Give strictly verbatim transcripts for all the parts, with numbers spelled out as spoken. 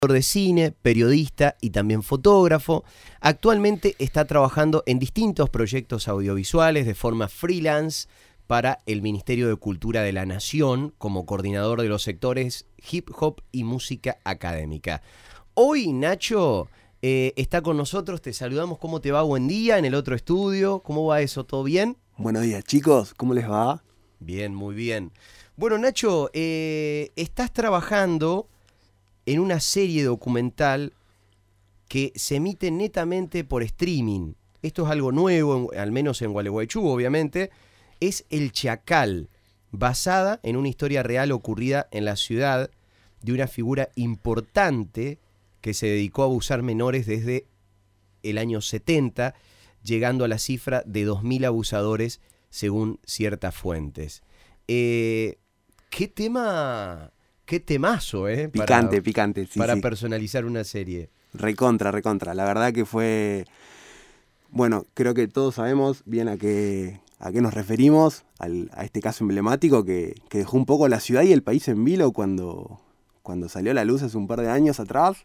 de cine, periodista y también fotógrafo. Actualmente está trabajando en distintos proyectos audiovisuales de forma freelance para el Ministerio de Cultura de la Nación como coordinador de los sectores hip hop y música académica. Hoy, Nacho, eh, está con nosotros, te saludamos. ¿Cómo te va? Buen día en el otro estudio. ¿Cómo va eso? ¿Todo bien? Buenos días, chicos. ¿Cómo les va? Bien, muy bien. Bueno, Nacho, eh, estás trabajando en una serie documental que se emite netamente por streaming. Esto es algo nuevo, en, al menos en Gualeguaychú, obviamente. Es El Chacal, basada en una historia real ocurrida en la ciudad de una figura importante que se dedicó a abusar menores desde el año setenta, llegando a la cifra de dos mil abusadores según ciertas fuentes. Eh, ¿Qué tema... Qué temazo, ¿eh? Picante, para, picante, sí, Para sí. personalizar una serie. Recontra, recontra. La verdad que fue... Bueno, creo que todos sabemos bien a qué, a qué nos referimos, al, a este caso emblemático que, que dejó un poco la ciudad y el país en vilo cuando, cuando salió a la luz hace un par de años atrás.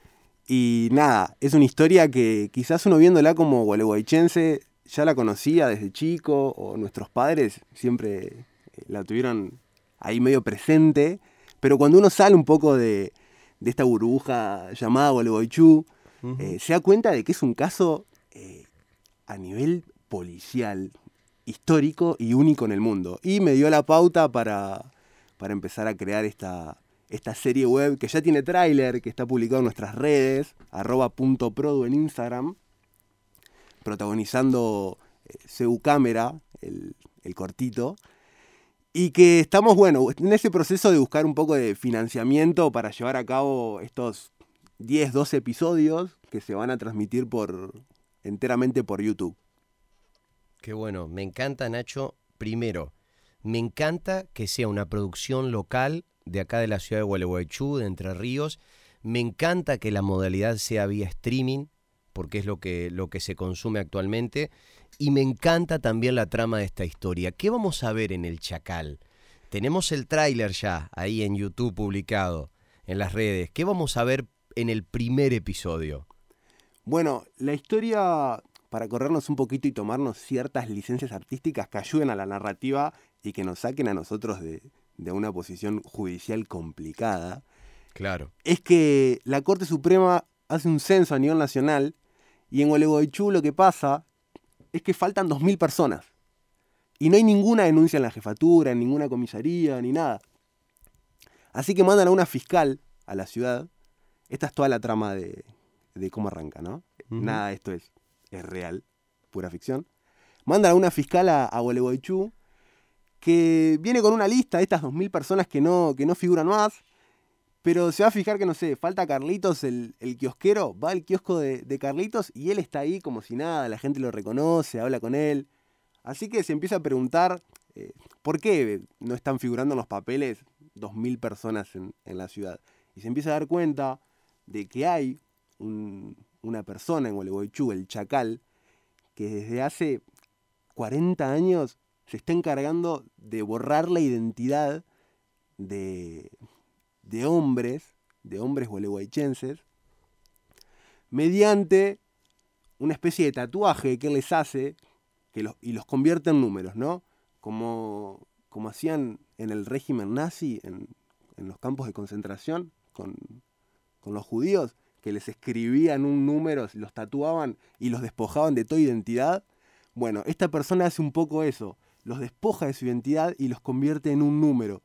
Y nada, es una historia que quizás uno viéndola como gualeguaychense ya la conocía desde chico, o nuestros padres siempre la tuvieron ahí medio presente. Pero cuando uno sale un poco de, de esta burbuja llamada Gualeguaychú, uh-huh. eh, se da cuenta de que es un caso eh, a nivel policial, histórico y único en el mundo. Y me dio la pauta para, para empezar a crear esta, esta serie web que ya tiene tráiler, que está publicado en nuestras redes, arroba punto produ en Instagram, protagonizando eh, C U Cámara, el, el cortito. Y que estamos, bueno, en ese proceso de buscar un poco de financiamiento para llevar a cabo estos diez, doce episodios que se van a transmitir por enteramente por YouTube. Qué bueno, me encanta, Nacho. Primero, me encanta que sea una producción local de acá de la ciudad de Gualeguaychú, de Entre Ríos. Me encanta que la modalidad sea vía streaming, porque es lo que, lo que se consume actualmente. Y me encanta también la trama de esta historia. ¿Qué vamos a ver en El Chacal? Tenemos el tráiler ya ahí en YouTube publicado, en las redes. ¿Qué vamos a ver en el primer episodio? Bueno, la historia, para corrernos un poquito y tomarnos ciertas licencias artísticas que ayuden a la narrativa y que nos saquen a nosotros de, de una posición judicial complicada. Claro. Es que la Corte Suprema hace un censo a nivel nacional y en Gualeguaychú lo que pasa es que faltan dos mil personas. Y no hay ninguna denuncia en la jefatura, en ninguna comisaría, ni nada. Así que mandan a una fiscal a la ciudad. Esta es toda la trama de, de cómo arranca, ¿no? Uh-huh. Nada de esto es, es real, pura ficción. Mandan a una fiscal a, a Gualeguaychú que viene con una lista de estas dos mil personas que no, que no figuran más. Pero se va a fijar que, no sé, falta Carlitos, el, el kiosquero, va al kiosco de, de Carlitos y él está ahí como si nada, la gente lo reconoce, habla con él. Así que se empieza a preguntar eh, por qué no están figurando en los papeles dos mil personas en, en la ciudad. Y se empieza a dar cuenta de que hay un, una persona en Gualeguaychú, el Chacal, que desde hace cuarenta años se está encargando de borrar la identidad de... de hombres, de hombres gualeguaychenses, mediante una especie de tatuaje que él les hace que los, y los convierte en números, ¿no? Como, como hacían en el régimen nazi, en, en los campos de concentración, con, con los judíos, que les escribían un número, los tatuaban y los despojaban de toda identidad. Bueno, esta persona hace un poco eso, los despoja de su identidad y los convierte en un número.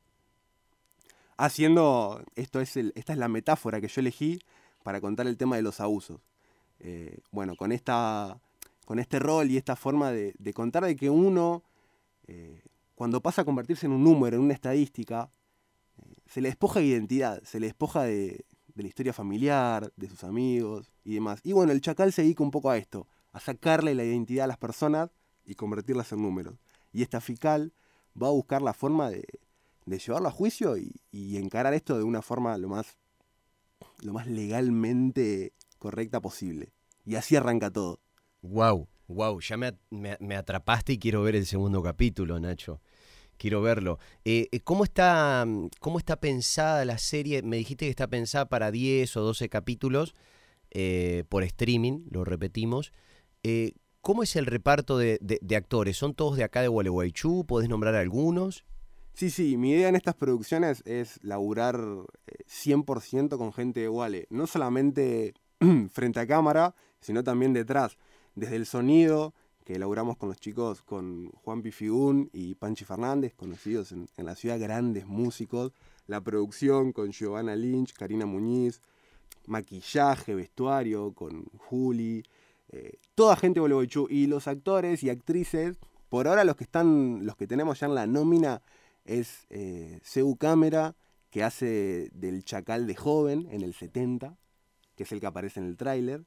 Haciendo, esto es el, esta es la metáfora que yo elegí para contar el tema de los abusos. Eh, bueno, con, esta, con este rol y esta forma de, de contar de que uno, eh, cuando pasa a convertirse en un número, en una estadística, eh, se le despoja de identidad, se le despoja de, de la historia familiar, de sus amigos y demás. Y bueno, el Chacal se dedica un poco a esto, a sacarle la identidad a las personas y convertirlas en números. Y esta fiscal va a buscar la forma de... de llevarlo a juicio y, y encarar esto de una forma lo más, lo más legalmente correcta posible. Y así arranca todo. Wow, wow, ya me, me, me atrapaste y quiero ver el segundo capítulo, Nacho. quiero verlo. Eh, eh, ¿cómo está, cómo está pensada la serie? Me dijiste que está pensada para diez o doce capítulos eh, por streaming, lo repetimos. Eh, ¿Cómo es el reparto de, de, de actores? ¿Son todos de acá de Gualeguaychú? ¿Podés nombrar algunos? Sí, sí, mi idea en estas producciones es laburar eh, cien por ciento con gente de Guale. No solamente frente a cámara, sino también detrás. Desde el sonido, que laburamos con los chicos, con Juan Pifigún y Panchi Fernández, conocidos en, en la ciudad, grandes músicos. La producción con Giovanna Lynch, Karina Muñiz. Maquillaje, vestuario con Juli. Eh, toda gente de Gualeguaychú. Y los actores y actrices, por ahora los que están, los que tenemos ya en la nómina, es eh, Seu Cámara, que hace del Chacal de joven en el setenta, que es el que aparece en el tráiler.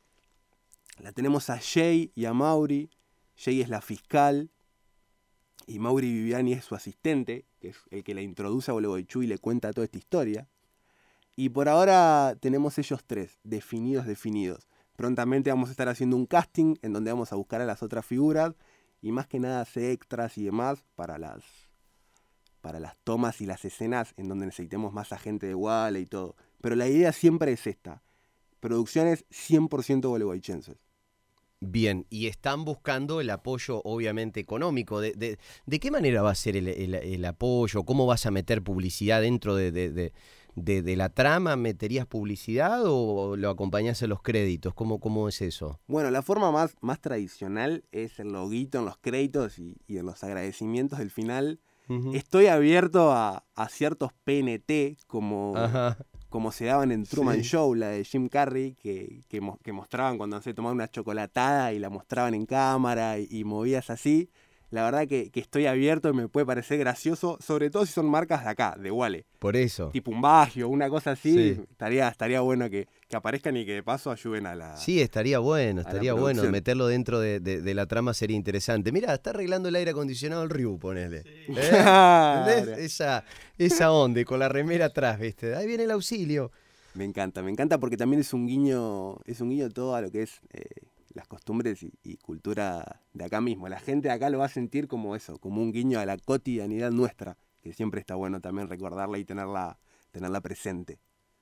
La tenemos a Jay y a Mauri. Jay es la fiscal y Mauri Viviani es su asistente, que es el que la introduce a Gualeguaychú y le cuenta toda esta historia. Y por ahora tenemos ellos tres, definidos, definidos. Prontamente vamos a estar haciendo un casting en donde vamos a buscar a las otras figuras y más que nada hacer extras y demás para las, para las tomas y las escenas en donde necesitemos más a gente de Guale y todo. Pero la idea siempre es esta, producciones cien por ciento gualeguaychenses. Bien, y están buscando el apoyo obviamente económico. ¿De, de, de qué manera va a ser el, el, el apoyo? ¿Cómo vas a meter publicidad dentro de, de, de, de, de la trama? ¿Meterías publicidad o lo acompañás en los créditos? ¿Cómo, cómo es eso? Bueno, la forma más, más tradicional es el loguito en los créditos y, y en los agradecimientos del final. Uh-huh. Estoy abierto a, a ciertos P N T como... Ajá. Como se daban en Truman sí. Show, la de Jim Carrey, que, que, que mostraban cuando se tomaban una chocolatada y la mostraban en cámara y, y movías así. La verdad que, que estoy abierto y me puede parecer gracioso, sobre todo si son marcas de acá, de Guale. Por eso. Tipo un Bagio, una cosa así, sí. estaría, estaría bueno que, que aparezcan y que de paso ayuden a la Sí, estaría bueno, estaría bueno. Meterlo dentro de, de, de la trama sería interesante. Mirá, está arreglando el aire acondicionado el Ryu, ponele. Sí. ¿Eh? esa, esa onda, con la remera atrás, ¿viste? Ahí viene el auxilio. Me encanta, me encanta porque también es un guiño, es un guiño todo a lo que es... Eh, las costumbres y, y cultura de acá mismo. La gente de acá lo va a sentir como eso, como un guiño a la cotidianidad nuestra, que siempre está bueno también recordarla y tenerla, tenerla presente.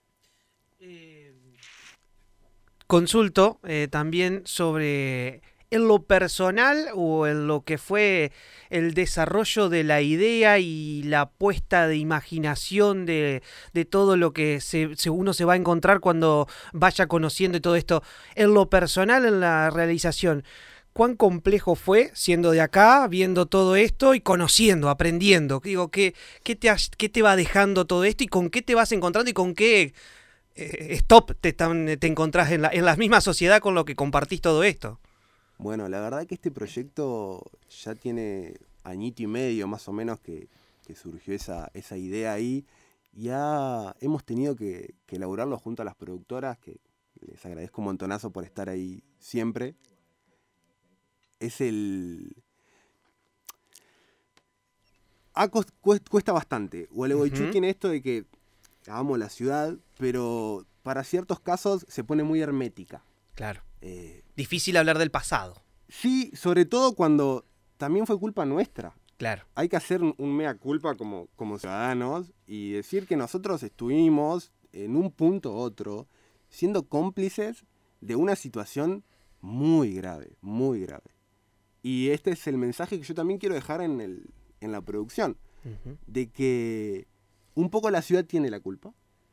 Eh, consulto eh, también sobre en lo personal o en lo que fue el desarrollo de la idea y la puesta de imaginación de, de todo lo que se, se, uno se va a encontrar cuando vaya conociendo y todo esto. En lo personal, en la realización, ¿cuán complejo fue siendo de acá, viendo todo esto y conociendo, aprendiendo? Digo, ¿qué, qué, te, qué te va dejando todo esto y con qué te vas encontrando y con qué eh, stop te, te encontrás en la, en la misma sociedad con lo que compartís todo esto? Bueno, la verdad que este proyecto ya tiene añito y medio más o menos que, que surgió esa, esa idea ahí. Ya hemos tenido que, que elaborarlo junto a las productoras, que les agradezco un montonazo por estar ahí siempre. Es el... Ah, cuesta bastante. Gualeguaychú uh-huh. tiene esto de que amo la ciudad, pero para ciertos casos se pone muy hermética. Claro. Eh, Difícil hablar del pasado. Sí, sobre todo cuando también fue culpa nuestra. Claro. Hay que hacer un mea culpa como, como ciudadanos y decir que nosotros estuvimos en un punto u otro siendo cómplices de una situación muy grave, muy grave. Y este es el mensaje que yo también quiero dejar en, el, en la producción, uh-huh. de que un poco la ciudad tiene la culpa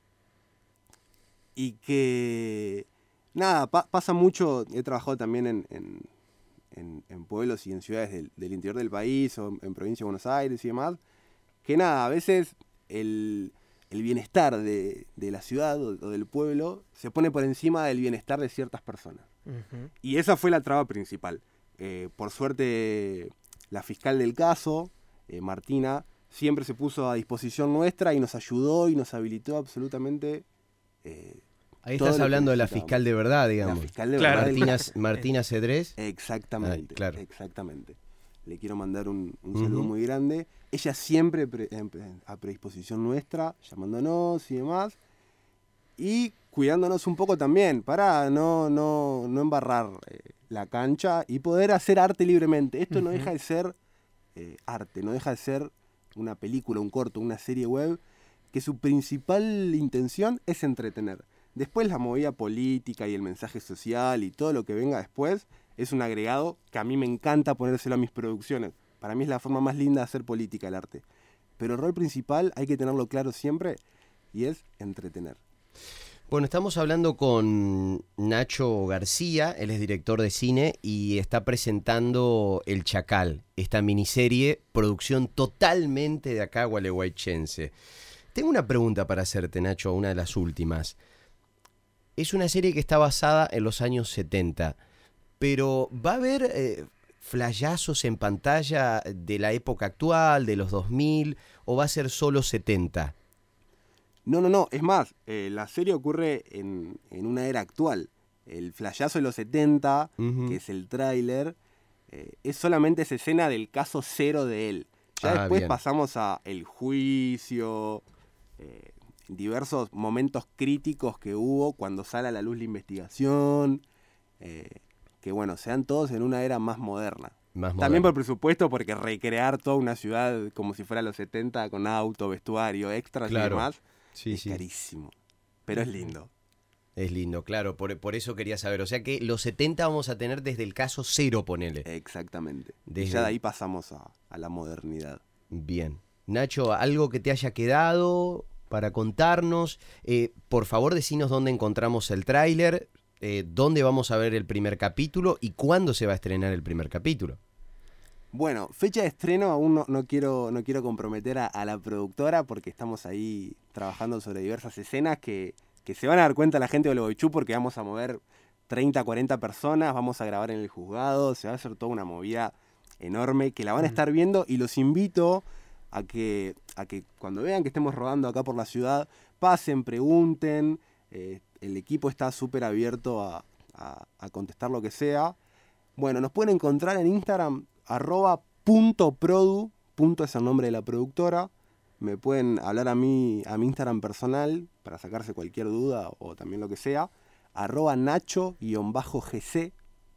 y que... Nada, pa- pasa mucho, he trabajado también en, en, en, en pueblos y en ciudades del, del interior del país o en, en provincia de Buenos Aires y demás, que nada, a veces el, el bienestar de, de la ciudad o, o del pueblo se pone por encima del bienestar de ciertas personas. Uh-huh. Y esa fue la traba principal. Eh, por suerte, la fiscal del caso, eh, Martina, siempre se puso a disposición nuestra y nos ayudó y nos habilitó absolutamente... Eh, Ahí estás hablando de la fiscal de verdad, digamos. La fiscal de claro. verdad. Martina, Martina Cedrés. Exactamente, ah, claro. exactamente. Le quiero mandar un, un saludo uh-huh. muy grande. Ella siempre pre, a predisposición nuestra, llamándonos y demás. Y cuidándonos un poco también, para no, no, no embarrar eh, la cancha y poder hacer arte libremente. Esto uh-huh. no deja de ser eh, arte, no deja de ser una película, un corto, una serie web, que su principal intención es entretener. Después la movida política y el mensaje social y todo lo que venga después es un agregado que a mí me encanta ponérselo a mis producciones. Para mí es la forma más linda de hacer política, el arte. Pero el rol principal hay que tenerlo claro siempre y es entretener. Bueno, estamos hablando con Nacho García, él es director de cine y está presentando El Chacal, esta miniserie, producción totalmente de acá gualeguaychense. Tengo una pregunta para hacerte, Nacho, una de las últimas. Es una serie que está basada en los años setenta, pero ¿va a haber eh, flashazos en pantalla de la época actual, de los dos mil, o va a ser solo setenta? No, no, no. Es más, eh, la serie ocurre en, en una era actual. El flashazo de los setenta, uh-huh. que es el tráiler, eh, es solamente esa escena del caso cero de él. Ya ah, después bien. pasamos a el juicio, eh, diversos momentos críticos que hubo cuando sale a la luz la investigación, eh, que bueno, sean todos en una era más moderna. Más También moderna. Por presupuesto, porque recrear toda una ciudad como si fuera los setenta con auto, vestuario, extras claro. y demás, sí, es sí. carísimo. Pero es lindo. Es lindo, claro, por, por eso quería saber. O sea que los setenta vamos a tener desde el caso cero, ponele. Exactamente. Desde... Y ya de ahí pasamos a, a la modernidad. Bien. Nacho, ¿algo que te haya quedado para contarnos? Eh, por favor, decinos dónde encontramos el tráiler, eh, dónde vamos a ver el primer capítulo y cuándo se va a estrenar el primer capítulo. Bueno, fecha de estreno aún no, no, quiero, no quiero comprometer a, a la productora porque estamos ahí trabajando sobre diversas escenas que, que se van a dar cuenta la gente de Gualeguaychú porque vamos a mover treinta, cuarenta personas, vamos a grabar en el juzgado, se va a hacer toda una movida enorme que la van a estar viendo y los invito a que, a que cuando vean que estemos rodando acá por la ciudad, pasen, pregunten, eh, el equipo está súper abierto a, a, a contestar lo que sea. Bueno, nos pueden encontrar en Instagram, arroba punto produ, punto es el nombre de la productora. Me pueden hablar a mí, a mi Instagram personal, para sacarse cualquier duda o también lo que sea, arroba nacho-gc.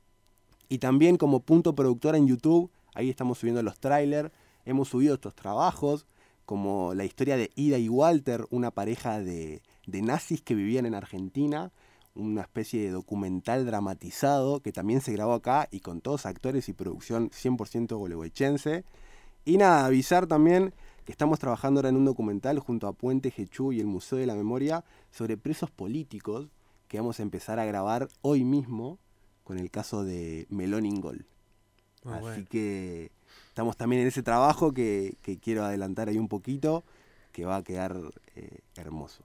Y también como punto productora en YouTube, ahí estamos subiendo los trailers. Hemos subido estos trabajos, como la historia de Ida y Walter, una pareja de, de nazis que vivían en Argentina, una especie de documental dramatizado que también se grabó acá y con todos actores y producción cien por ciento gualeguaychense. Y nada, avisar también que estamos trabajando ahora en un documental junto a Puente Gechú y el Museo de la Memoria sobre presos políticos que vamos a empezar a grabar hoy mismo con el caso de Melón Ingol. Oh, Así bueno. que estamos también en ese trabajo que, que quiero adelantar ahí un poquito, que va a quedar eh, hermoso.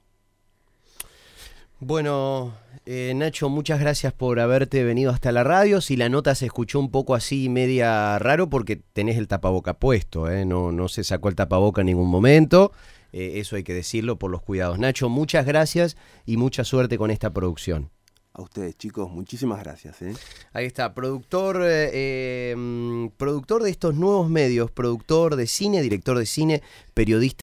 Bueno, eh, Nacho, muchas gracias por haberte venido hasta la radio. Si la nota se escuchó un poco así media raro porque tenés el tapaboca puesto, ¿eh? no, no se sacó el tapaboca en ningún momento, eh, eso hay que decirlo por los cuidados. Nacho, muchas gracias y mucha suerte con esta producción. A ustedes, chicos, muchísimas gracias. ¿eh? Ahí está, productor, eh, eh, productor de estos nuevos medios, productor de cine, director de cine, periodista.